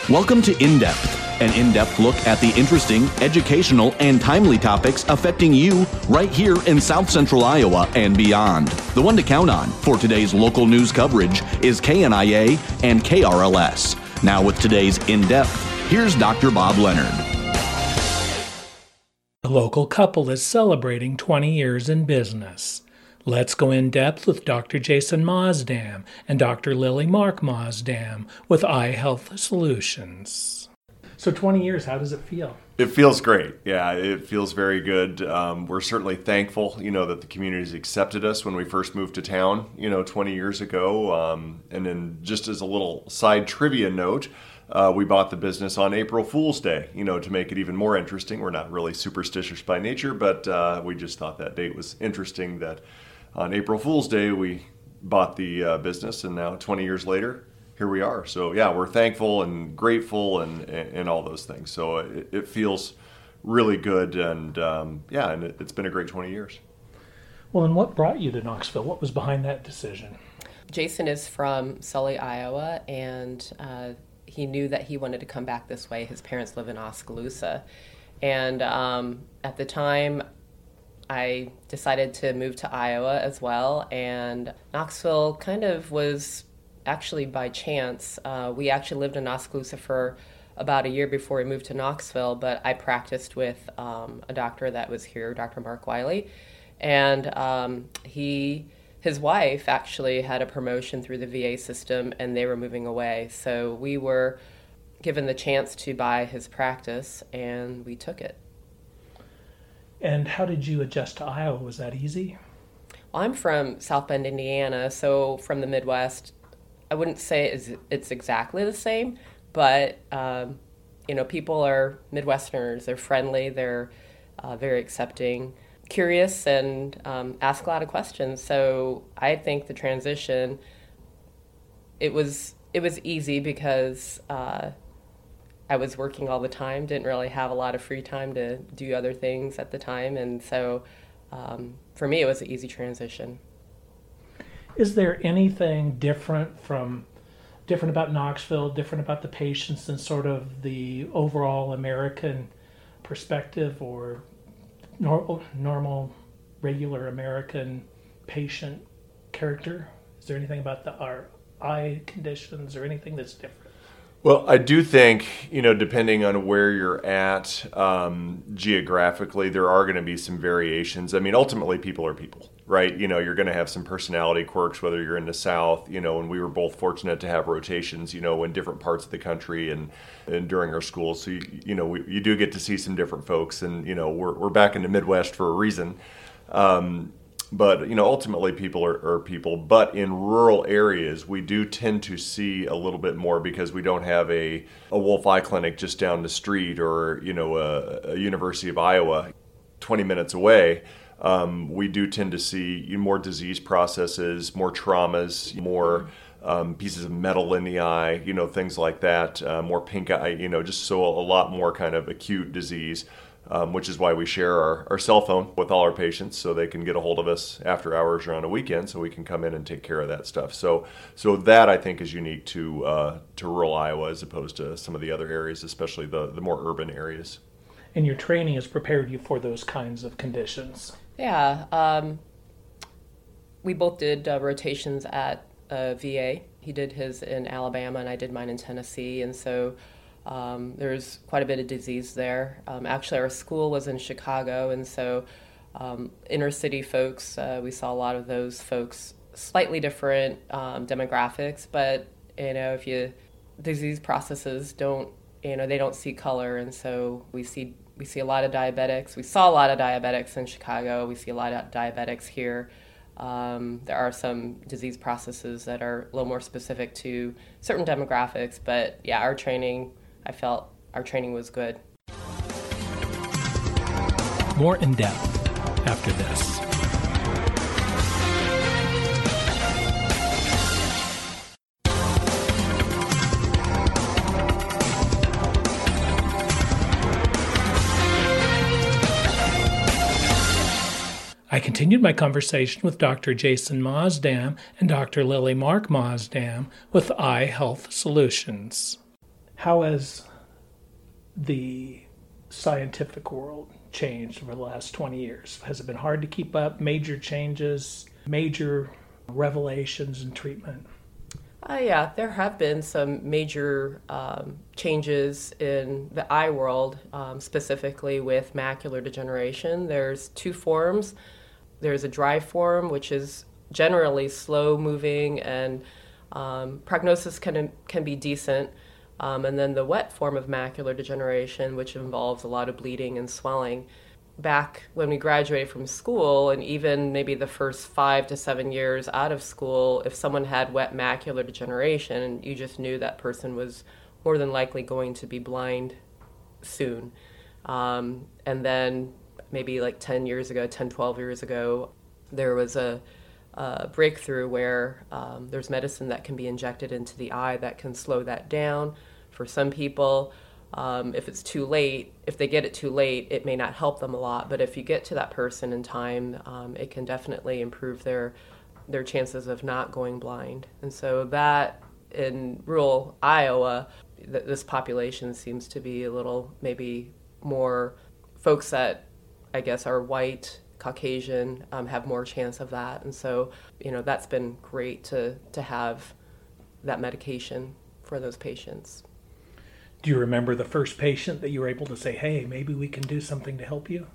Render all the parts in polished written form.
Welcome to In Depth, an in-depth look at the interesting, educational, and timely topics affecting you right here in South Central Iowa and beyond. The one to count on for today's local news coverage is KNIA and KRLS. Now with today's In Depth, here's Dr. Bob Leonard. A local couple is celebrating 20 years in business. Let's go in depth with Dr. Jason Maasdam and Dr. Lily Mark Maasdam with iHealth Solutions. So 20 years, how does it feel? It feels great. Yeah, it feels very good. We're certainly thankful, that the community's accepted us when we first moved to town, 20 years ago. And then just as a little side trivia note, we bought the business on April Fool's Day, to make it even more interesting. We're not really superstitious by nature, but we just thought that date was interesting that on April Fool's Day we bought the business, and now 20 years later, here we are. So yeah, we're thankful and grateful and all those things. So it feels really good, and and it's been a great 20 years. Well, and what brought you to Knoxville? What was behind that decision? Jason is from Sully, Iowa, and he knew that he wanted to come back this way. His parents live in Oskaloosa. And at the time, I decided to move to Iowa as well. And Knoxville kind of was actually by chance. We actually lived in Oskaloosa for about a year before we moved to Knoxville, but I practiced with a doctor that was here, Dr. Mark Wiley. And his wife actually had a promotion through the VA system, and they were moving away. So we were given the chance to buy his practice, and we took it. And how did you adjust to Iowa? Was that easy? Well, I'm from South Bend, Indiana, so from the Midwest. I wouldn't say it's exactly the same, but people are Midwesterners. They're friendly. They're very accepting, curious, and ask a lot of questions. So I think the transition, it was easy because I was working all the time, didn't really have a lot of free time to do other things at the time, and so for me it was an easy transition. Is there anything different about Knoxville, different about the patients than sort of the overall American perspective or normal, regular American patient character? Is there anything about our eye conditions or anything that's different? Well, I do think, depending on where you're at geographically, there are going to be some variations. I mean, ultimately, people are people, right? You're going to have some personality quirks, whether you're in the South, and we were both fortunate to have rotations, in different parts of the country and during our school. So, you do get to see some different folks, and, we're back in the Midwest for a reason. But, ultimately people are people. But in rural areas, we do tend to see a little bit more because we don't have a Wolf Eye Clinic just down the street or, a University of Iowa 20 minutes away. We do tend to see more disease processes, more traumas, more pieces of metal in the eye, things like that, more pink eye, just so a lot more kind of acute disease. Which is why we share our cell phone with all our patients so they can get a hold of us after hours or on a weekend so we can come in and take care of that stuff. So that I think is unique to rural Iowa as opposed to some of the other areas, especially the more urban areas. And your training has prepared you for those kinds of conditions. Yeah. We both did rotations at VA. He did his in Alabama and I did mine in Tennessee. And so there's quite a bit of disease there. Actually, our school was in Chicago, and so inner city folks, we saw a lot of those folks, slightly different demographics, but if disease processes don't, they don't see color, and so we see a lot of diabetics. We saw a lot of diabetics in Chicago. We see a lot of diabetics here. There are some disease processes that are a little more specific to certain demographics, but yeah, I felt our training was good. More in depth after this. I continued my conversation with Dr. Jason Maasdam and Dr. Lily Mark Maasdam with iHealth Solutions. How has the scientific world changed over the last 20 years? Has it been hard to keep up? Major changes, major revelations in treatment? Yeah, there have been some major changes in the eye world, specifically with macular degeneration. There's two forms. There's a dry form, which is generally slow moving and prognosis can be decent. And then the wet form of macular degeneration, which involves a lot of bleeding and swelling. Back when we graduated from school, and even maybe the first 5 to 7 years out of school, if someone had wet macular degeneration, you just knew that person was more than likely going to be blind soon. And then maybe like 10, 12 years ago, there was a breakthrough where there's medicine that can be injected into the eye that can slow that down. For some people, if it's too late, if they get it too late, it may not help them a lot. But if you get to that person in time, it can definitely improve their chances of not going blind. And so that in rural Iowa, this population seems to be a little maybe more folks that I guess are white, Caucasian, have more chance of that. And so, that's been great to have that medication for those patients. Do you remember the first patient that you were able to say, hey, maybe we can do something to help you?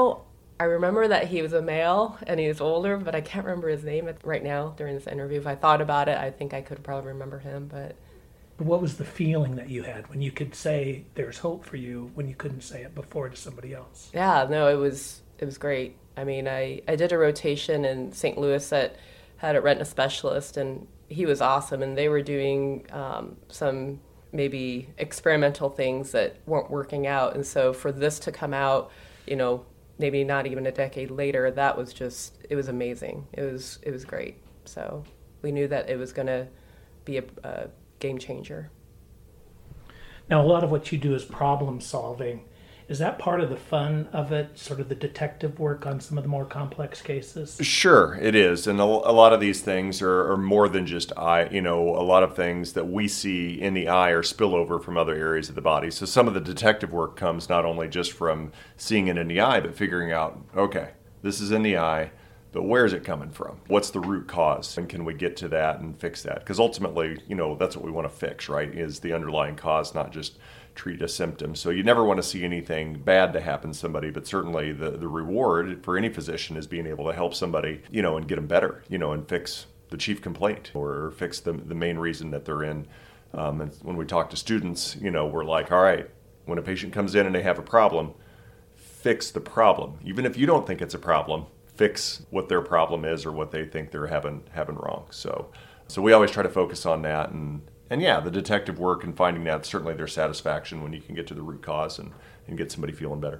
I remember that he was a male and he was older, but I can't remember his name right now during this interview. If I thought about it, I think I could probably remember him. But what was the feeling that you had when you could say there's hope for you when you couldn't say it before to somebody else? Yeah, no, it was great. I mean, I did a rotation in St. Louis that had a retina specialist, and he was awesome. And they were doing some maybe experimental things that weren't working out. And so for this to come out, maybe not even a decade later, that was it was amazing. It was great. So we knew that it was going to be a game changer. Now, a lot of what you do is problem solving. Is that part of the fun of it, sort of the detective work on some of the more complex cases? Sure, it is. And a lot of these things are more than just eye. A lot of things that we see in the eye are spillover from other areas of the body. So some of the detective work comes not only just from seeing it in the eye, but figuring out, okay, this is in the eye, but where is it coming from? What's the root cause? And can we get to that and fix that? Because ultimately, that's what we want to fix, right? Is the underlying cause, not just treat a symptom. So you never want to see anything bad to happen to somebody, but certainly the reward for any physician is being able to help somebody, and get them better, and fix the chief complaint or fix the main reason that they're in. And when we talk to students, we're like, all right, when a patient comes in and they have a problem, fix the problem. Even if you don't think it's a problem, fix what their problem is or what they think they're having wrong. So we always try to focus on that. And yeah, the detective work and finding that, certainly their satisfaction when you can get to the root cause and get somebody feeling better.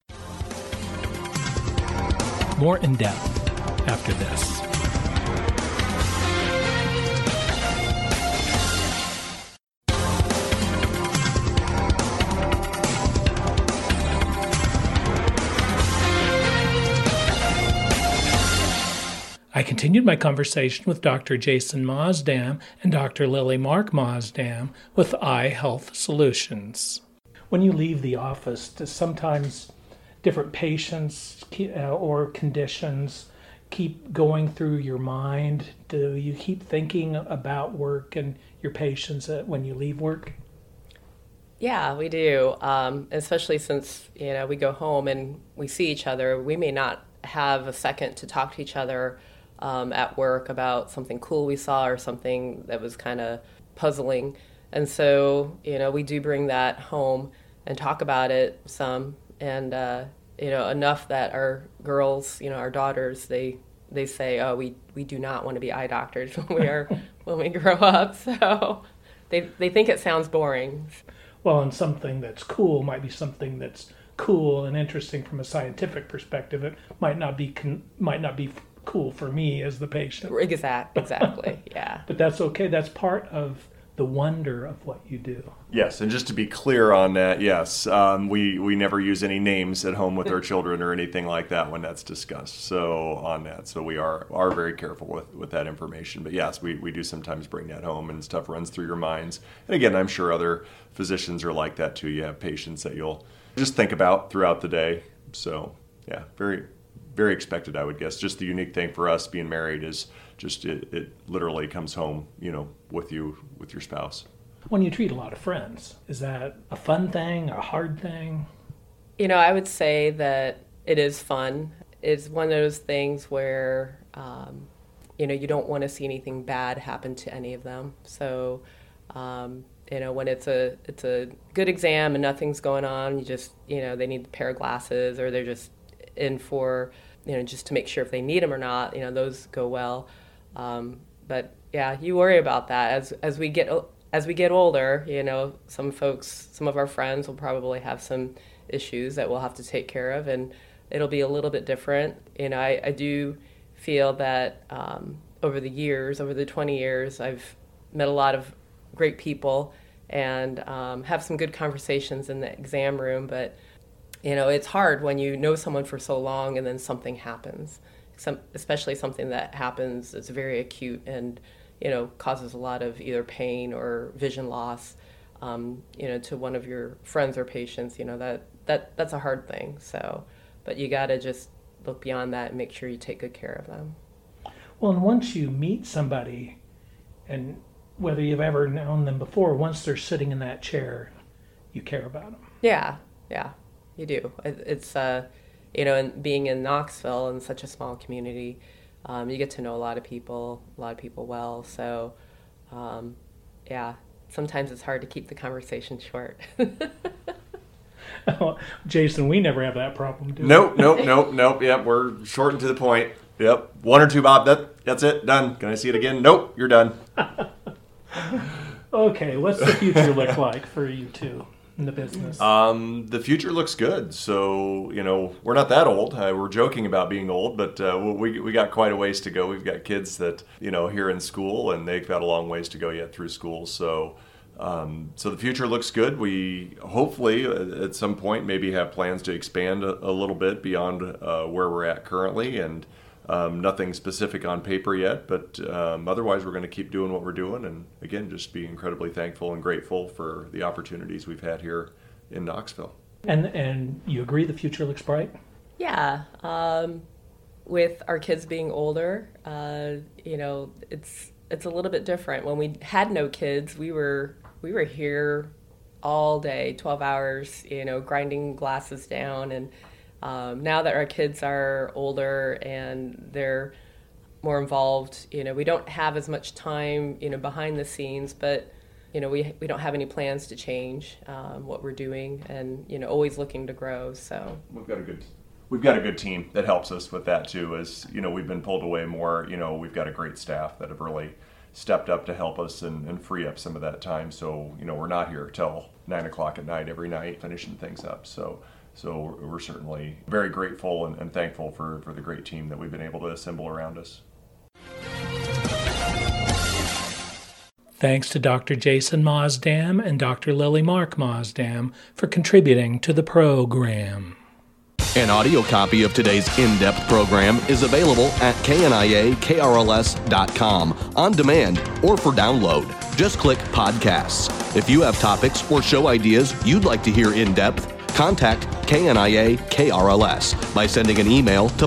More in depth after this. I continued my conversation with Dr. Jason Maasdam and Dr. Lily Mark Maasdam with Eye Health Solutions. When you leave the office, do sometimes different patients or conditions keep going through your mind? Do you keep thinking about work and your patients when you leave work? Yeah, we do, especially since we go home and we see each other. We may not have a second to talk to each other at work about something cool we saw or something that was kind of puzzling. And so, we do bring that home and talk about it some. And, enough that our girls, our daughters, they say, oh, we do not want to be eye doctors when we grow up. So they think it sounds boring. Well, and something that's cool might be something that's cool and interesting from a scientific perspective. It might not be cool for me as the patient. Exactly, yeah. But that's okay. That's part of the wonder of what you do. Yes, and just to be clear on that, yes, we never use any names at home with our children or anything like that when that's discussed. So on that, so we are very careful with that information. But yes, we do sometimes bring that home, and stuff runs through your minds. And again, I'm sure other physicians are like that too. You have patients that you'll just think about throughout the day. So yeah, very, very expected, I would guess. Just the unique thing for us being married is just it literally comes home, with your spouse. When you treat a lot of friends, is that a fun thing, a hard thing? I would say that it is fun. It's one of those things where, you don't want to see anything bad happen to any of them. So, when it's a good exam and nothing's going on, you just, they need a pair of glasses, or they're just in for, just to make sure if they need them or not, those go well. But yeah, you worry about that as we get older. Some of our friends will probably have some issues that we'll have to take care of, and it'll be a little bit different. I do feel that over the 20 years, I've met a lot of great people and have some good conversations in the exam room. But it's hard when you know someone for so long and then something happens. Especially something that happens that's very acute and causes a lot of either pain or vision loss to one of your friends or patients. That's a hard thing. So, but you got to just look beyond that and make sure you take good care of them. Well, and once you meet somebody, and whether you've ever known them before, once they're sitting in that chair, you care about them. Yeah, you do. It's and being in Knoxville, in such a small community, you get to know a lot of people well. So, sometimes it's hard to keep the conversation short. Jason, we never have that problem, do we? Nope. Yep, we're short and to the point. Yep, one or two, Bob. That's it. Done. Can I see it again? Nope, you're done. Okay, what's the future look like for you two in the business? The future looks good. So, we're not that old. We're joking about being old, but we got quite a ways to go. We've got kids that, here in school, and they've got a long ways to go yet through school. So the future looks good. We hopefully at some point maybe have plans to expand a little bit beyond where we're at currently, and nothing specific on paper yet, but otherwise we're going to keep doing what we're doing, and again, just be incredibly thankful and grateful for the opportunities we've had here in Knoxville. And you agree the future looks bright? Yeah. With our kids being older, it's a little bit different. When we had no kids, we were here all day, 12 hours, grinding glasses down, and now that our kids are older and they're more involved, we don't have as much time, behind the scenes, but, we don't have any plans to change what we're doing, and, always looking to grow. So we've got a good team that helps us with that too. As we've been pulled away more, we've got a great staff that have really stepped up to help us and free up some of that time. So, we're not here till 9:00 at night every night finishing things up. So we're certainly very grateful and thankful for the great team that we've been able to assemble around us. Thanks to Dr. Jason Mosdam and Dr. Lily Mark Mosdam for contributing to the program. An audio copy of today's in-depth program is available at kniakrls.com on demand or for download. Just click Podcasts. If you have topics or show ideas you'd like to hear in-depth, contact KNIA KRLS by sending an email to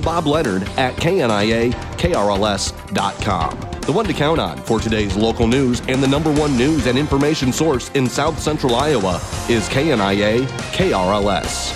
bobleonard@kniakrls.com. The one to count on for today's local news and the #1 news and information source in South Central Iowa is KNIA KRLS.